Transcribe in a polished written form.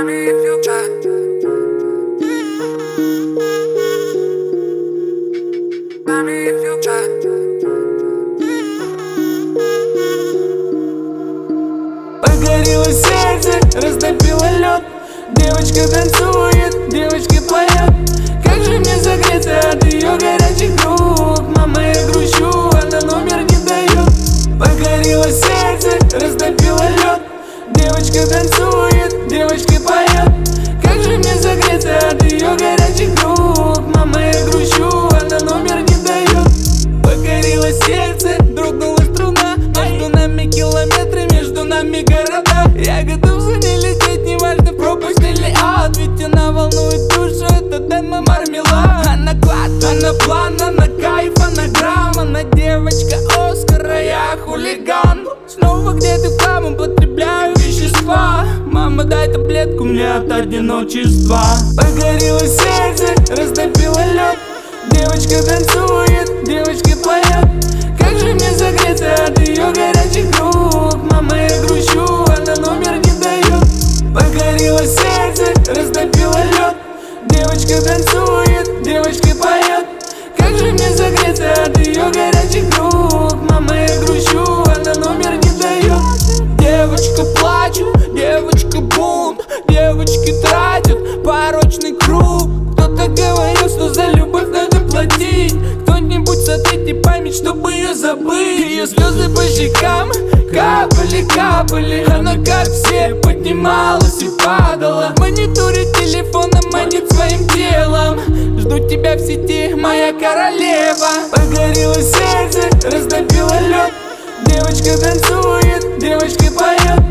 Погорело сердце, растопило лед. Девочка танцует, девочка поет. Как же мне согреться от ее горячих рук? Мама, я грущу, она номер не дает. Погорело сердце, растопило лед. Девочка танцует, девочка поет. Как же мне согреться от ее горячих рук? Мама, я грущу, она номер не дает. Погорело сердце, дрогнула струна. Между нами километры, между нами города. Я готов за ней лететь, неважно пропасть или ад. Ведь она волнует душу, это демо мармелад. Она клад, она план, она кайф, она грамм. Она девочка Оскара, я хулиган. Снова где-то в хлам употребляю вещества. Мама, дай таблетку мне от одиночества. Погорело сердце, растопило лед. Девочка танцует, девочка поет. Как же мне согреться от ее горячих рук? Мама, я грущу, она номер не дает. Погорело сердце, растопило лед. Девочка танцует, девочка поет. Как же мне согреться от ее горячих рук? Мама, я грущу, она номер не дает. Девочка плачет, девочка бунт. Девочки тратят порочный круг. Кто-то говорил, что за любовь надо платить. Кто-нибудь сотрите память, чтобы ее забыть. Ее слезы по щекам капали, капали. Она как все поднималась и падала. В мониторе телефона манит своим телом. Жду тебя в сети, моя королева. Погорело сердце, растопило лед. Девочка танцует, девочка поет.